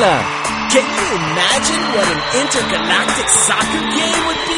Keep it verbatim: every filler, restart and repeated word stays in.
Hola. Can you imagine what an intergalactic soccer game would be?